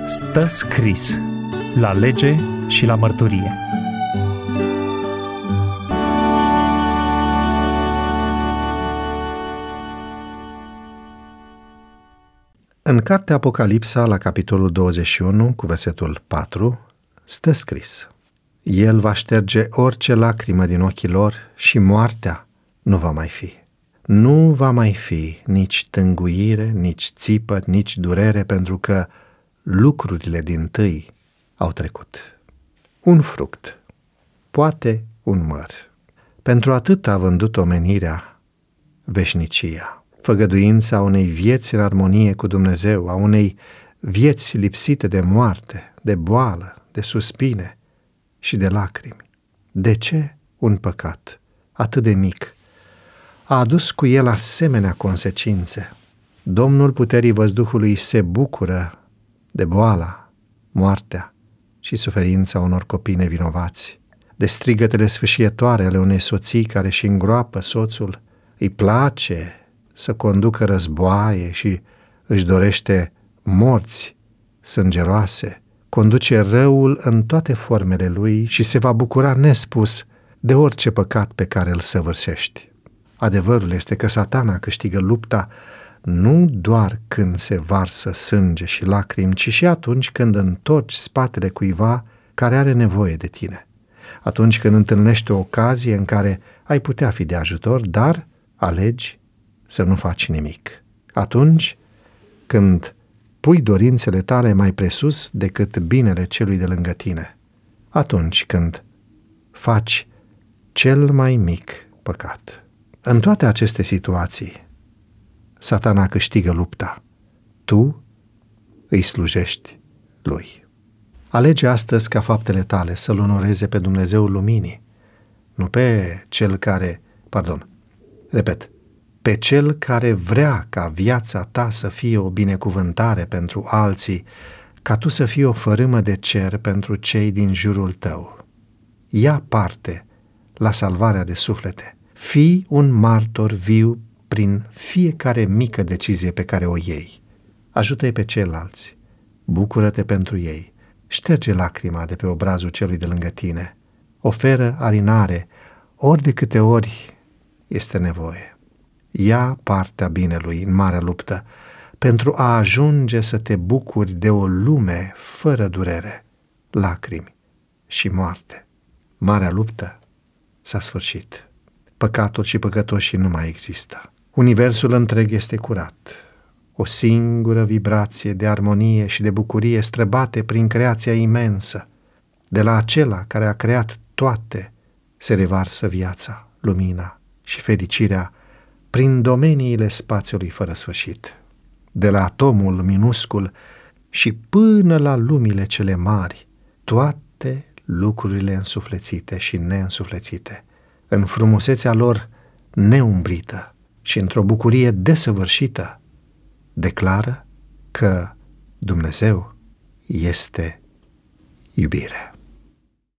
Stă scris la lege și la mărturie. În cartea Apocalipsa, la capitolul 21, cu versetul 4, stă scris: El va șterge orice lacrimă din ochii lor și moartea nu va mai fi. Nu va mai fi nici tânguire, nici țipăt, nici durere, pentru că lucrurile dintâi au trecut. Un fruct, poate un măr. Pentru atât a vândut omenirea veșnicia, făgăduința unei vieți în armonie cu Dumnezeu, a unei vieți lipsite de moarte, de boală, de suspine și de lacrimi. De ce un păcat atât de mic a adus cu el asemenea consecințe? Domnul puterii văzduhului se bucură de boala, moartea și suferința unor copii nevinovați, de strigătele sfâșietoare ale unei soții care își îngroapă soțul. Îi place să conducă războaie și își dorește morți sângeroase, conduce răul în toate formele lui și se va bucura nespus de orice păcat pe care îl săvârșești. Adevărul este că Satana câștigă lupta nu doar când se varsă sânge și lacrimi, ci și atunci când întorci spatele cuiva care are nevoie de tine. Atunci când întâlnești o ocazie în care ai putea fi de ajutor, dar alegi să nu faci nimic. Atunci când pui dorințele tale mai presus decât binele celui de lângă tine. Atunci când faci cel mai mic păcat. În toate aceste situații, Satana câștigă lupta. Tu îi slujești lui. Alege astăzi ca faptele tale să-L onoreze pe Dumnezeul luminii, nu pe cel care, pe cel care vrea ca viața ta să fie o binecuvântare pentru alții, ca tu să fii o fărâmă de cer pentru cei din jurul tău. Ia parte la salvarea de suflete. Fii un martor viu prin fiecare mică decizie pe care o iei. Ajută-i pe ceilalți. Bucură-te pentru ei. Șterge lacrima de pe obrazul celui de lângă tine. Oferă alinare ori de câte ori este nevoie. Ia partea binelui în marea luptă pentru a ajunge să te bucuri de o lume fără durere, lacrimi și moarte. Marea luptă s-a sfârșit. Păcatul și păcătoșii nu mai există. Universul întreg este curat. O singură vibrație de armonie și de bucurie străbate prin creația imensă. De la acela care a creat toate se revarsă viața, lumina și fericirea prin domeniile spațiului fără sfârșit. De la atomul minuscul și până la lumile cele mari, toate lucrurile însuflețite și neînsuflețite, în frumusețea lor neumbrită și într-o bucurie desăvârșită, declară că Dumnezeu este iubire.